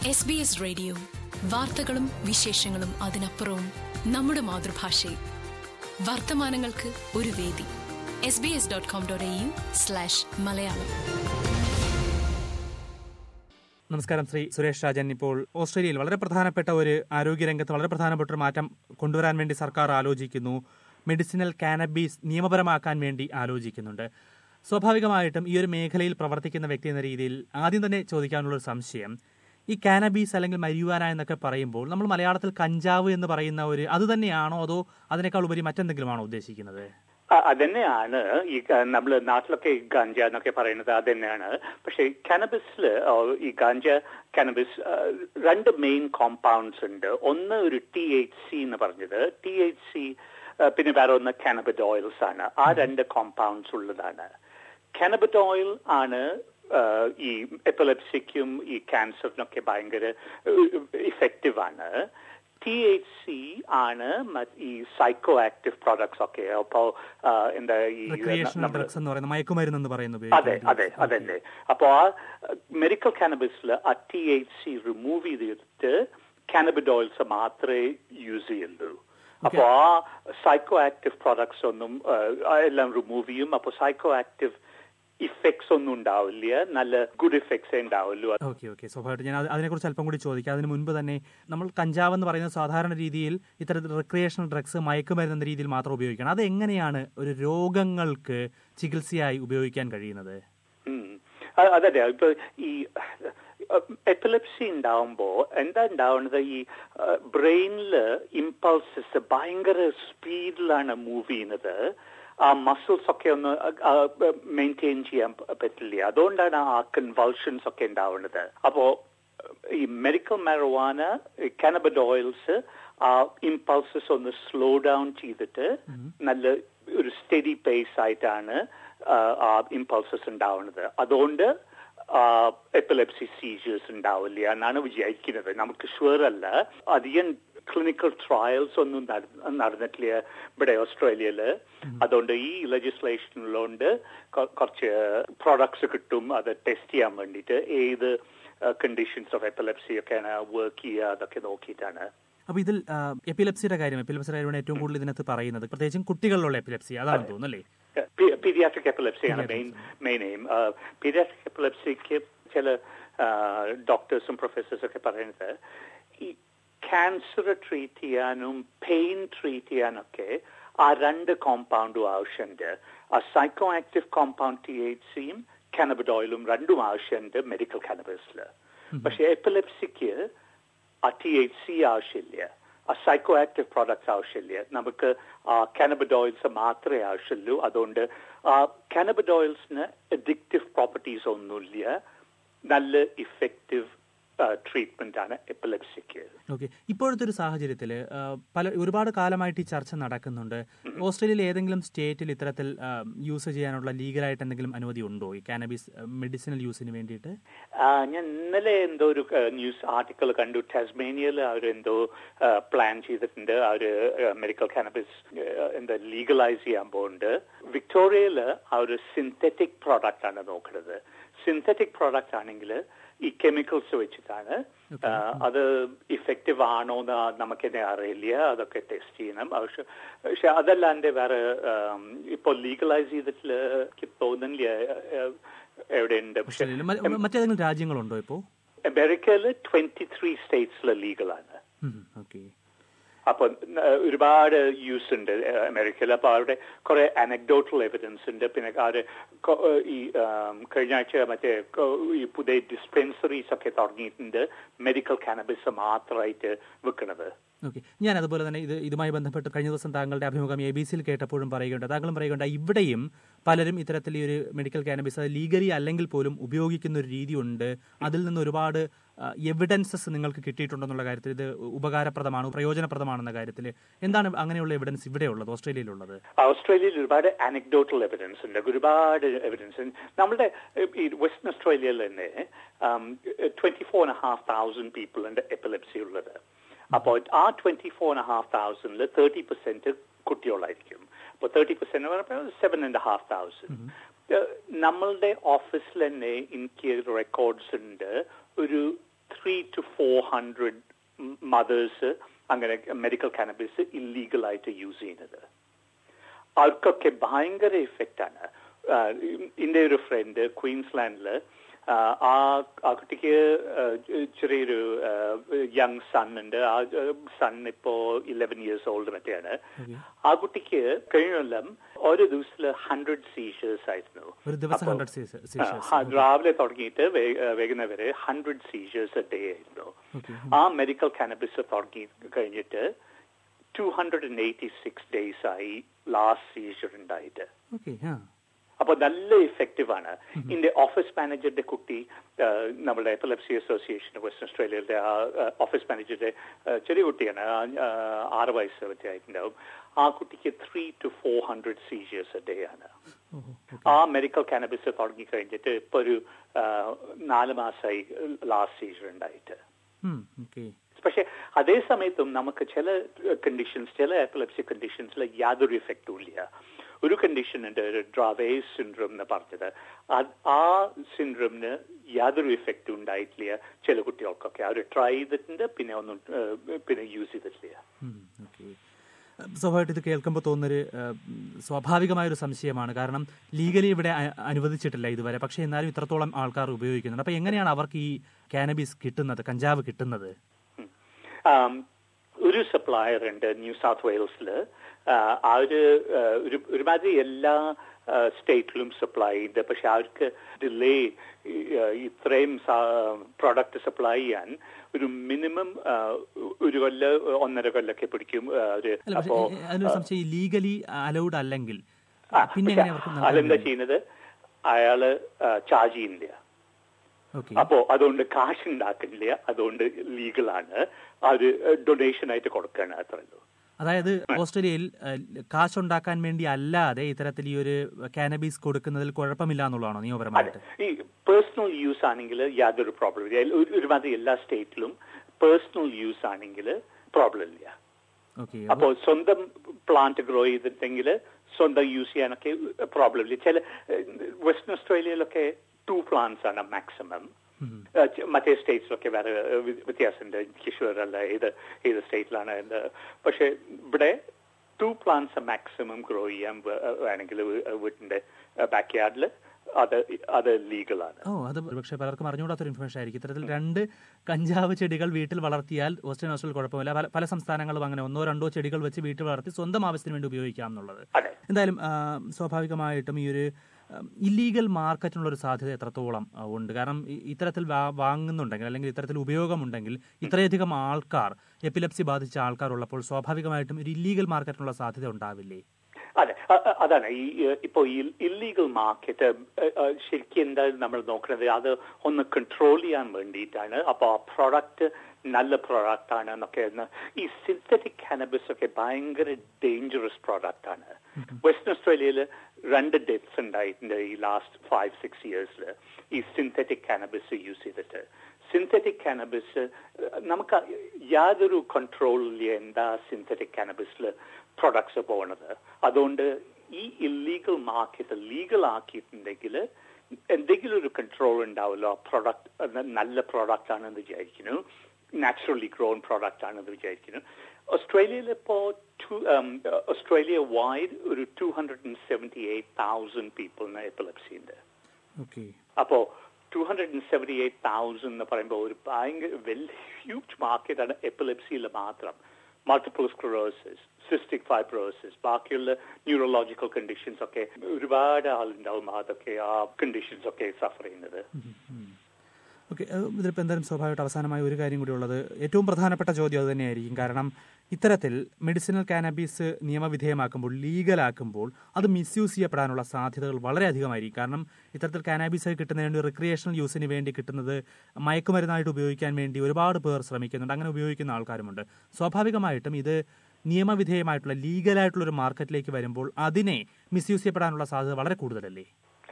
SBS radio, വാർത്തകളും വിശേഷങ്ങളും അതിനപ്പുറവും നമ്മുടെ മാതൃഭാഷയിൽ. വർത്തമാനങ്ങൾക്ക് ഒരു വേദി. sbs.com.au/മലയാളം. നമസ്കാരം. ശ്രീ സുരേഷ് രാജൻ, ഇപ്പോൾ ഓസ്ട്രേലിയയിൽ വളരെ പ്രധാനപ്പെട്ട ഒരു ആരോഗ്യരംഗത്ത് വളരെ പ്രധാനപ്പെട്ട ഒരു മാറ്റം കൊണ്ടുവരാൻ വേണ്ടി സർക്കാർ ആലോചിക്കുന്നു. മെഡിസിനൽ കാനബീസ് നിയമപരമാക്കാൻ വേണ്ടി ആലോചിക്കുന്നുണ്ട്. സ്വാഭാവികമായിട്ടും ഈ ഒരു മേഖലയിൽ പ്രവർത്തിക്കുന്ന വ്യക്തി എന്ന രീതിയിൽ ആദ്യം തന്നെ ചോദിക്കാനുള്ളൊരു സംശയം, ഈ കാനബീസ് അല്ലെങ്കിൽ മരിയുവാന എന്നൊക്കെ പറയുമ്പോൾ നമ്മൾ മലയാളത്തിൽ കഞ്ചാവ് എന്ന് പറയുന്ന ഒരു അത് തന്നെയാണോ, അതോ അതിനേക്കാൾ ഉപരി മറ്റെന്തെങ്കിലുമാണോ ഉദ്ദേശിക്കുന്നത്? അതന്നെയാണ് ഈ നമ്മള് നാട്ടിലൊക്കെ ഗാഞ്ച എന്നൊക്കെ പറയുന്നത് അതന്നെയാണ്. പക്ഷെ കാനബിസിൽ ഈ ഗാഞ്ച കാനബിസ് രണ്ട് മെയിൻ കോമ്പൗണ്ട്സ് ഉണ്ട്. ഒന്ന് ഒരു THC എന്ന് പറഞ്ഞത്, THC പിന്നെ വേറെ ഒന്ന് കാനബിഡോയിൽസ് ആണ്. ആ രണ്ട് കോമ്പൗണ്ട്സ് ഉള്ളതാണ്. കാനബിഡോയിൽ ആണ് ഈ എപ്പിലെപ്സിക്കും ഈ ക്യാൻസറിനൊക്കെ ഭയങ്കര ഇഫക്റ്റീവ് ആണ്. THC ആണ് ഈ സൈക്കോ ആക്റ്റീവ് പ്രോഡക്ട്സ് ഒക്കെ. അപ്പോ എന്താ ഈ അതെ അതെ അതെ. അപ്പോ ആ മെഡിക്കൽ കാനബിസിൽ ആ THC റിമൂവ് ചെയ്തിട്ട് കാനബിഡോയിൽസ് മാത്രമേ യൂസ് ചെയ്യുള്ളൂ. അപ്പോ ആ സൈക്കോ ആക്റ്റീവ് പ്രോഡക്ട്സ് ഒന്നും എല്ലാം റിമൂവ് ചെയ്യും. അപ്പൊ സൈക്കോ ആക്റ്റീവ് ഇഫക്ട്സ് ഒന്നും ഉണ്ടാവില്ല, നല്ല ഗുഡ് ഇഫക്ട്സേ ഉണ്ടാവുള്ളൂ. ഓക്കെ സ്വാഭാവികമായിട്ട് ഞാൻ അതിനെക്കുറിച്ച് അല്പം കൂടി ചോദിക്കാം. അതിന് മുൻപ് തന്നെ നമ്മൾ കഞ്ചാവ് എന്ന് പറയുന്നത് സാധാരണ രീതിയിൽ ഇത്തരത്തിൽ റിക്രിയേഷണൽ ഡ്രഗ്സ്, മയക്കുമരുന്ന് എന്ന രീതിയിൽ മാത്രം ഉപയോഗിക്കണം. അത് എങ്ങനെയാണ് ഒരു രോഗങ്ങൾക്ക് ചികിത്സയായി ഉപയോഗിക്കാൻ കഴിയുന്നത്? അതെ, ഇപ്പൊ ഈ എപ്പിലെപ്സി ഉണ്ടാവുമ്പോ എന്താ ഉണ്ടാവുന്നത്, ഈ ബ്രെയിനില് ഇമ്പൾസസ് ഭയങ്കര സ്പീഡിലാണ് മൂവ് ചെയ്യുന്നത്. ആ മസിൽസ് ഒക്കെ ഒന്ന് മെയിൻറ്റെയിൻ ചെയ്യാൻ പറ്റില്ല. അതുകൊണ്ടാണ് ആ കൺവൾഷൻസ് ഒക്കെ ഉണ്ടാവുന്നത്. അപ്പോ ഈ മെഡിക്കൽ മരിജുവാന, കാനബിഡോയിൽസ് ആ ഇമ്പൾസസ് ഒന്ന് സ്ലോ ഡൗൺ ചെയ്തിട്ട് നല്ല ഒരു സ്റ്റഡി പേസ് ആയിട്ടാണ് ആ ഇമ്പൾസസ് ഉണ്ടാവുന്നത്. അതുകൊണ്ട് എപ്പിലെപ്സി സീജേഴ്സ് ഉണ്ടാവില്ല എന്നാണ് വിചാരിക്കുന്നത്. നമുക്ക് ഷുവർ അല്ല. അധികം ക്ലിനിക്കൽ ട്രയൽസ് ഒന്നും നടന്നിട്ടില്ല ഇവിടെ ഓസ്ട്രേലിയയില്. അതുകൊണ്ട് ഈ ലെജിസ്ലേഷനിലുണ്ട് കുറച്ച് പ്രോഡക്ട്സ് കിട്ടും അത് ടെസ്റ്റ് ചെയ്യാൻ വേണ്ടിയിട്ട്, ഏത് കണ്ടീഷൻസ് ഓഫ് എപ്പിലെപ്സി ഒക്കെയാണ് വർക്ക് ചെയ്യുക അതൊക്കെ നോക്കിയിട്ടാണ്. അപ്പൊ ഇതിൽ എപ്പിലെപ്സിയുടെ കാര്യമാണ് ഏറ്റവും കൂടുതൽ ഇതിനകത്ത് പറയുന്നത്, പ്രത്യേകിച്ചും കുട്ടികളിലുള്ള എപ്പിലെപ്സി അതാണ് തോന്നുന്നല്ലേ? പീഡിയാട്രിക് എപ്പിലെപ്സിയാണ് മെയിൻ എയിം. പീഡിയാട്രിക് എപ്പിലെപ്സിക്ക് ചില ഡോക്ടേഴ്സും പ്രൊഫസേഴ്സും ഒക്കെ പറയുന്നത് ഈ ക്യാൻസർ ട്രീറ്റ് ചെയ്യാനും പെയിൻ ട്രീറ്റ് ചെയ്യാനൊക്കെ ആ രണ്ട് കോമ്പൗണ്ടും ആവശ്യമുണ്ട്. ആ സൈക്കോ ആക്റ്റീവ് കോമ്പൗണ്ട് THCയും കാനബിഡോയിലും രണ്ടും ആവശ്യമുണ്ട് മെഡിക്കൽ കാനബിസിൽ. പക്ഷെ എപ്പിലെപ്സിക്ക് ആ THC ആവശ്യമില്ല, ആ സൈക്കോ ആക്റ്റീവ് പ്രോഡക്ട്സ് ആവശ്യമില്ല. നമുക്ക് ആ കാനബിഡോയിൽസ് മാത്രമേ ആവശ്യമുള്ളൂ. അതുകൊണ്ട് ആ കാനബിഡോയിൽസിന് അഡിക്റ്റീവ് പ്രോപ്പർട്ടീസ് ഒന്നുമില്ല. നല്ല ഇഫക്റ്റീവ് ട്രീറ്റ്മെന്റ് ആണ് എപ്പിലെപ്സിക്ക്. ഓക്കെ, ഇപ്പോഴത്തെ ഒരു സാഹചര്യത്തിൽ ഒരുപാട് കാലമായിട്ട് ഈ ചർച്ച നടക്കുന്നുണ്ട്. ഓസ്ട്രേലിയയിൽ ഏതെങ്കിലും സ്റ്റേറ്റിൽ ഇത്തരത്തിൽ യൂസ് ചെയ്യാനുള്ള ലീഗലായിട്ട് എന്തെങ്കിലും അനുമതി ഉണ്ടോ ഈ കാനബീസ് മെഡിസിനൽ യൂസിന് വേണ്ടിയിട്ട്? ഞാൻ ഇന്നലെ എന്തോ ഒരു ന്യൂസ് ആർട്ടിക്കിൾ കണ്ടു. ടാസ്മേനിയയിൽ അവരെന്തോ പ്ലാൻ ചെയ്തിട്ടുണ്ട്. അവര് മെഡിക്കൽ കാനബീസ് എന്താ ലീഗലൈസ് ചെയ്യാൻ പോകുന്നുണ്ട്. വിക്ടോറിയയിൽ ആ ഒരു സിന്തറ്റിക് പ്രോഡക്റ്റ് ആണ് നോക്കുന്നത്. സിന്തറ്റിക് പ്രോഡക്റ്റ് ആണെങ്കിൽ ഈ കെമിക്കൽസ് വെച്ചിട്ടാണ്. അത് ഇഫക്റ്റീവ് ആണോ എന്ന് നമുക്കെന്നെ അറിയില്ല, അതൊക്കെ ടെസ്റ്റ് ചെയ്യണം. പക്ഷെ അതല്ലാണ്ട് വേറെ ഇപ്പോൾ ലീഗലൈസ് ചെയ്തിട്ടില്ല തോന്നുന്നില്ല എവിടെയുണ്ട്. പക്ഷെ മറ്റേതെങ്കിലും രാജ്യങ്ങളുണ്ടോ ഇപ്പോൾ? അമേരിക്കയിൽ 23 സ്റ്റേറ്റ്സിൽ ലീഗലാണ്. അപ്പൊ ഒരുപാട് യൂസ് ഉണ്ട് അമേരിക്കയിൽ. അപ്പൊ അവരുടെ കുറെ അനക്ഡോട്ടൽ എവിഡൻസ് ഉണ്ട്. പിന്നെ അവര് ഈ കഴിഞ്ഞ ആഴ്ച മറ്റേ ഈ പുതിയ ഡിസ്പെൻസറീസ് ഒക്കെ തുടങ്ങിയിട്ടുണ്ട് മെഡിക്കൽ കാനബിസ് മാത്രമായിട്ട് വിൽക്കുന്നത്. ഓക്കെ, ഞാൻ അതുപോലെ തന്നെ ഇതുമായി ബന്ധപ്പെട്ട് കഴിഞ്ഞ ദിവസം താങ്കളുടെ അഭിമുഖം ABCയിൽ കേട്ടപ്പോഴും താങ്കളും പറയുകയുണ്ട് ഇവിടെയും പലരും ഇത്തരത്തിൽ ഈ ഒരു മെഡിക്കൽ കാനബിസ് അത് ലീഗലി അല്ലെങ്കിൽ പോലും ഉപയോഗിക്കുന്ന ഒരു രീതിയുണ്ട്. അതിൽ നിന്ന് ഒരുപാട് എവിഡൻസസ് നിങ്ങൾക്ക് കിട്ടിയിട്ടുണ്ടെന്നുള്ള കാര്യത്തിൽ ഇത് ഉപകാരപ്രദമാണ്, പ്രയോജനപ്രദമാണെന്ന കാര്യത്തിൽ എന്താണ് അങ്ങനെയുള്ള എവിഡൻസ് ഇവിടെ ഉള്ളത്, ഓസ്ട്രേലിയയിലുള്ളത്? ഓസ്ട്രേലിയയിൽ ഒരുപാട് അനക്ഡോട്ടൽ എവിഡൻസ് ഉണ്ട്, ഒരുപാട് എവിഡൻസ്. നമ്മുടെ ഈ വെസ്റ്റേൺ ഓസ്ട്രേലിയയിൽ തന്നെ 24,500 പീപ്പിൾ ഉണ്ട് എപ്പിലെപ്സി ഉള്ളത്. അപ്പോൾ ആ 24,500 30% കുട്ടികളായിരിക്കും. അപ്പോൾ 30% 7,500. നമ്മളുടെ ഓഫീസിൽ തന്നെ എനിക്ക് റെക്കോർഡ്സ് ഉണ്ട്. ഒരു 300 to 400 mothers അങ്ങനെ മെഡിക്കൽ കാനബിസ് ഇല്ലീഗലായിട്ട് യൂസ് ചെയ്യുന്നത്. അവർക്കൊക്കെ ഭയങ്കര ഇഫക്റ്റാണ്. എൻ്റെ ഒരു ഫ്രണ്ട് ക്വീൻസ്ലാൻഡില് ആ കുട്ടിക്ക് ചെറിയൊരു യങ് സൺ ഉണ്ട്. ആ സൺ ഇപ്പോ 11 years old മറ്റെയാണ്. ആ കുട്ടിക്ക് കഴിഞ്ഞ കൊല്ലം ഒരു ദിവസത്തില് 100 seizures ആയിരുന്നു. രാവിലെ തുടങ്ങിയിട്ട് വൈകുന്നേരം വരെ 100 seizures a day ആയിരുന്നു. ആ മെഡിക്കൽ കാനബിസ് തുടങ്ങി കഴിഞ്ഞിട്ട് 286 days ആയി ലാസ്റ്റ് സീഷർ ഉണ്ടായിട്ട്. അപ്പൊ നല്ല ഇഫക്റ്റീവ് ആണ്. ഇതിന്റെ ഓഫീസ് മാനേജറുടെ കുട്ടി, നമ്മുടെ എപ്പിലെപ്സി അസോസിയേഷൻ വെസ്റ്റേൺ ഓസ്ട്രേലിയയിലെ ഓഫീസ് മാനേജറുടെ ചെറിയ കുട്ടിയാണ്, 6 വയസ്സ് ആയിട്ടുണ്ടാവും. ആ കുട്ടിക്ക് 300 to 400 seizures a day ആണ്. ആ മെഡിക്കൽ കാനബിസ് തുടങ്ങി കഴിഞ്ഞിട്ട് ഇപ്പൊ ഒരു 4 മാസമായി ലാസ്റ്റ് സീഷർ ഉണ്ടായിട്ട്. പക്ഷെ അതേ സമയത്തും നമുക്ക് ചില കണ്ടീഷൻസ്, ചില എപ്പിലെപ്സി കണ്ടീഷൻസിൽ യാതൊരു ഇഫക്റ്റും ഇല്ല. ഒരു കണ്ടീഷൻ ഉണ്ട്, ഡ്രാവേസ് സിൻഡ്രോം എന്ന് പറഞ്ഞത്. ആ സിൻഡ്രോമിന് യാതൊരു ഇഫക്റ്റും ഉണ്ടായിട്ടില്ല ചില കുട്ടികൾക്കൊക്കെ. അവർ ട്രൈ ചെയ്തിട്ടുണ്ട്, പിന്നെ യൂസ് ചെയ്തിട്ടില്ല. സ്വാഭാവികമായിട്ട് ഇത് കേൾക്കുമ്പോൾ തോന്നുന്നൊരു സ്വാഭാവികമായൊരു സംശയമാണ്. കാരണം ലീഗലി ഇവിടെ അനുവദിച്ചിട്ടില്ല ഇതുവരെ, പക്ഷെ എന്നാലും ഇത്രത്തോളം ആൾക്കാർ ഉപയോഗിക്കുന്നുണ്ട്. അപ്പൊ എങ്ങനെയാണ് അവർക്ക് ഈ കാനബീസ് കിട്ടുന്നത്, കഞ്ചാവ് കിട്ടുന്നത്? ഒരു സപ്ലയർ ഉണ്ട് ന്യൂ സൗത്ത് വെയിൽസില്. അവര് ഒരുമാതിരി എല്ലാ സ്റ്റേറ്റിലും സപ്ലൈ ചെയ്യുന്നുണ്ട്. പക്ഷെ അവർക്ക് ഡിലേ, ഇത്രയും പ്രോഡക്റ്റ് സപ്ലൈ ചെയ്യാൻ ഒരു മിനിമം 1 കൊല്ലം 1.5 കൊല്ലമൊക്കെ പിടിക്കും. ലീഗലി അലൗഡ് അല്ലെങ്കിൽ അതെന്താ ചെയ്യുന്നത്, അയാള് ചാർജ് ചെയ്യുന്നില്ല. അപ്പോ അതുകൊണ്ട് കാശ് ഉണ്ടാക്കുന്നില്ല, അതുകൊണ്ട് ലീഗലാണ്. അവര് ഡൊണേഷൻ ആയിട്ട് കൊടുക്കുകയാണ്, അത്രയുള്ളൂ. അതായത് ഓസ്ട്രേലിയയിൽ കാശുണ്ടാക്കാൻ വേണ്ടി അല്ലാതെ ഇത്തരത്തിൽ ഈ ഒരു കാനബീസ് കൊടുക്കുന്നതിൽ കുഴപ്പമില്ല എന്നുള്ളതാണോ നിയമപരമായിട്ട്? ഈ പേഴ്സണൽ യൂസ് ആണെങ്കിൽ യാതൊരു പ്രോബ്ലം ഇല്ല. ഒരുമാതിരി എല്ലാ സ്റ്റേറ്റിലും പേഴ്സണൽ യൂസ് ആണെങ്കിൽ പ്രോബ്ലം ഇല്ല. അപ്പോ സ്വന്തം പ്ലാന്റ് ഗ്രോ ചെയ്തിട്ടെങ്കിൽ സ്വന്തം യൂസ് ചെയ്യാനൊക്കെ പ്രോബ്ലം ഇല്ല. ചില വെസ്റ്റേൺ ഓസ്ട്രേലിയയിലൊക്കെ 2 plants ആണ് മാക്സിമം. മറ്റേ സ്റ്റേറ്റ്സിലൊക്കെ വേറെ വ്യത്യാസമുണ്ട്, എനിക്ക് ഷുവർ അല്ല ഏത് സ്റ്റേറ്റിലാണ്. പക്ഷെ ഇവിടെ 2 plants മാക്സിമം ഗ്രോ ചെയ്യാൻ വേണമെങ്കിൽ വീട്ടിന്റെ ബാക്ക് യാർഡിൽ അത് ലീഗലാണ്. അത് പക്ഷേ പലർക്കും അറിഞ്ഞുകൂടാത്തൊരു ഇൻഫർമേഷൻ ആയിരിക്കും. ഇത്തരത്തിൽ 2 കഞ്ചാവ് ചെടികൾ വീട്ടിൽ വളർത്തിയാൽ ഓസ്ട്രേലിയയിൽ കുഴപ്പമില്ല. പല സംസ്ഥാനങ്ങളും അങ്ങനെ 1-2 ചെടികൾ വെച്ച് വീട്ടിൽ വളർത്തി സ്വന്തം ആവശ്യത്തിന് വേണ്ടി ഉപയോഗിക്കാം എന്നുള്ളത്. എന്തായാലും സ്വാഭാവികമായിട്ടും ഈ ഒരു ഇല്ലീഗൽ മാർക്കറ്റിനുള്ള ഒരു സാധ്യത എത്രത്തോളം ഉണ്ട്? കാരണം ഇത്തരത്തിൽ വാങ്ങുന്നുണ്ടെങ്കിൽ അല്ലെങ്കിൽ ഇത്തരത്തിൽ ഉപയോഗമുണ്ടെങ്കിൽ ഇത്രയധികം ആൾക്കാർ, എപ്പിലെപ്സി ബാധിച്ച ആൾക്കാർ ഉള്ളപ്പോൾ സ്വാഭാവികമായിട്ടും ഒരു ഇല്ലീഗൽ മാർക്കറ്റിനുള്ള സാധ്യത ഉണ്ടാവില്ലേ? അതെ, അതാണ് ഇപ്പോ ഈ ഇല്ലീഗൽ മാർക്കറ്റ് ശരിക്കും എന്തായാലും നമ്മൾ നോക്കുന്നത് അത് ഒന്ന് കൺട്രോൾ ചെയ്യാൻ വേണ്ടിയിട്ടാണ്. അപ്പോൾ ആ പ്രോഡക്റ്റ് നല്ല പ്രോഡക്റ്റ് ആണ് എന്നൊക്കെ. ഈ സിന്തറ്റിക് കാനബിസ് ഒക്കെ ഭയങ്കര ഡേഞ്ചറസ് പ്രോഡക്റ്റ് ആണ്. വെസ്റ്റേൺ ഓസ്ട്രേലിയയിൽ 2 ഡെത്ത്സ് ഉണ്ടായിട്ടുണ്ട് ഈ ലാസ്റ്റ് 5-6 years ഈ സിന്തറ്റിക് കാനബിസ് യൂസ് ചെയ്തിട്ട്. സിന്തറ്റിക് കാനബിസ് നമുക്ക് യാതൊരു കൺട്രോളില്ല എന്താ സിന്തറ്റിക് കാനബിസിൽ പ്രൊഡക്ട്സ് പോകുന്നത്. അതുകൊണ്ട് ഈ ഇല്ലീഗൽ മാർക്കറ്റ് ലീഗൽ ആക്കിയിട്ടുണ്ടെങ്കിൽ എന്തെങ്കിലും ഒരു കൺട്രോൾ ഉണ്ടാവുമല്ലോ. പ്രൊഡക്റ്റ് നല്ല പ്രോഡക്റ്റ് ആണെന്ന് വിചാരിക്കുന്നു, നാച്ചുറലി ഗ്രോൺ പ്രോഡക്റ്റ് ആണെന്ന് വിചാരിക്കുന്നു. ഓസ്ട്രേലിയയിൽ ഇപ്പോ ഓസ്ട്രേലിയ വൈഡ് ഒരു 278,000 പീപ്പിളിന് എപ്പിലെപ്സി ഉണ്ട്. അപ്പോ 278,000 എന്ന് പറയുമ്പോൾ ഒരു ഭയങ്കര വലിയ ഹ്യൂജ് മാർക്കറ്റാണ് എപ്പിലെപ്സിയിൽ മാത്രം. മൾട്ടിപ്പിൾ സ്ക്ലറോസിസ്, സിസ്റ്റിക് ഫൈബ്രോസിസ്, ബാക്കിയുള്ള ന്യൂറോളജിക്കൽ കണ്ടീഷൻസ് ഒക്കെ ഒരുപാട് ആളുണ്ടാവും അതൊക്കെ ആ കണ്ടീഷൻസ് ഒക്കെ സഫർ ചെയ്യുന്നത്. ഓക്കെ, ഇതിലിപ്പോൾ എന്തായാലും സ്വാഭാവികമായിട്ട് അവസാനമായ ഒരു കാര്യം കൂടി ഉള്ളത്, ഏറ്റവും പ്രധാനപ്പെട്ട ചോദ്യം അത് തന്നെയായിരിക്കും. കാരണം ഇത്തരത്തിൽ മെഡിസിനൽ കാനബീസ് നിയമവിധേയമാക്കുമ്പോൾ, ലീഗലാക്കുമ്പോൾ അത് മിസ്യൂസ് ചെയ്യപ്പെടാനുള്ള സാധ്യതകൾ വളരെയധികമായിരിക്കും. കാരണം ഇത്തരത്തിൽ കാനബീസ് കിട്ടുന്നതിന് വേണ്ടി റിക്രിയേഷണൽ യൂസിന് വേണ്ടി കിട്ടുന്നത് മയക്കുമരുന്നായിട്ട് ഉപയോഗിക്കാൻ വേണ്ടി ഒരുപാട് പേർ ശ്രമിക്കുന്നുണ്ട്, അങ്ങനെ ഉപയോഗിക്കുന്ന ആൾക്കാരുമുണ്ട്. സ്വാഭാവികമായിട്ടും ഇത് നിയമവിധേയമായിട്ടുള്ള ലീഗലായിട്ടുള്ള ഒരു മാർക്കറ്റിലേക്ക് വരുമ്പോൾ അതിനെ മിസ്യൂസ് ചെയ്യപ്പെടാനുള്ള സാധ്യത വളരെ കൂടുതലല്ലേ?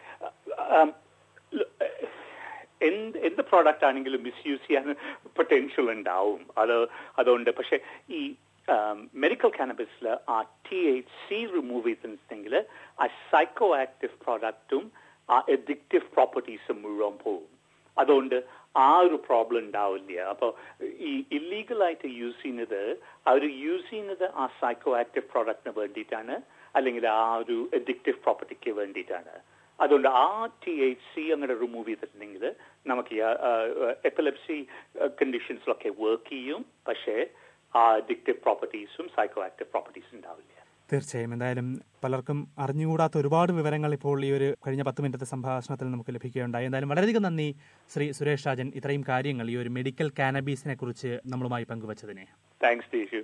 എന്ത് പ്രോഡക്റ്റ് ആണെങ്കിലും മിസ്യൂസ് ചെയ്യാൻ പൊട്ടൻഷ്യൽ ഉണ്ടാവും. അതുകൊണ്ട് പക്ഷെ ഈ മെഡിക്കൽ കാനബിസിൽ ആ THC റിമൂവ് ചെയ്തിട്ടുണ്ടെങ്കിൽ ആ സൈക്കോ ആക്റ്റീവ് പ്രോഡക്റ്റും ആ അഡിക്റ്റീവ് പ്രോപ്പർട്ടീസും മുഴുവൻ പോകും. അതുകൊണ്ട് ആ ഒരു പ്രോബ്ലം ഉണ്ടാവില്ല. അപ്പോൾ ഈ ഇല്ലീഗലായിട്ട് യൂസ് ചെയ്യുന്നത് അവർ യൂസ് ചെയ്യുന്നത് ആ സൈക്കോ ആക്റ്റീവ് പ്രോഡക്റ്റിന് വേണ്ടിയിട്ടാണ്, അല്ലെങ്കിൽ ആ ഒരു അഡിക്റ്റീവ് പ്രോപ്പർട്ടിക്ക് വേണ്ടിയിട്ടാണ്. അതുകൊണ്ട് ആ THC അങ്ങനെ റിമൂവ് ചെയ്തിട്ടുണ്ടെങ്കിൽ നമുക്ക് ഈ എപ്പിലെപ്സി കണ്ടീഷൻസിലൊക്കെ വർക്ക് ചെയ്യും, പക്ഷേ ആ അഡിക്റ്റീവ് പ്രോപ്പർട്ടീസും സൈക്കോ ആക്റ്റീവ് പ്രോപ്പർട്ടീസും ഉണ്ടാവില്ല. തീർച്ചയായും. എന്തായാലും പലർക്കും അറിഞ്ഞുകൂടാത്ത ഒരുപാട് വിവരങ്ങൾ ഇപ്പോൾ ഈ ഒരു കഴിഞ്ഞ 10 മിനിറ്റത്തെ സംഭാഷണത്തിൽ നമുക്ക് ലഭിക്കുകയുണ്ടായി. എന്തായാലും വളരെയധികം നന്ദി ശ്രീ സുരേഷ് രാജൻ, ഇത്രയും കാര്യങ്ങൾ ഈ ഒരു മെഡിക്കൽ കാനബീസിനെ കുറിച്ച് നമ്മളുമായി പങ്കുവച്ചതിനെ. താങ്ക്സ് ടീഷു.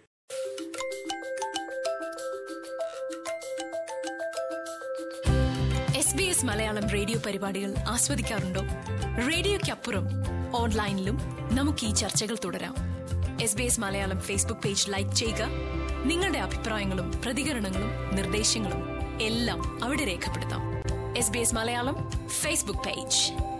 SBS മലയാളം റേഡിയോ പരിപാടികൾ ആസ്വദിക്കാറുണ്ടോ? റേഡിയോയ്ക്കപ്പുറം ഓൺലൈനിലും നമുക്ക് ഈ ചർച്ചകൾ തുടരാം. SBS Malayalam Facebook page like ചെയ്യുക. നിങ്ങളുടെ അഭിപ്രായങ്ങളും പ്രതികരണങ്ങളും നിർദ്ദേശങ്ങളും എല്ലാം അവിടെ രേഖപ്പെടുത്താം. SBS Malayalam Facebook page.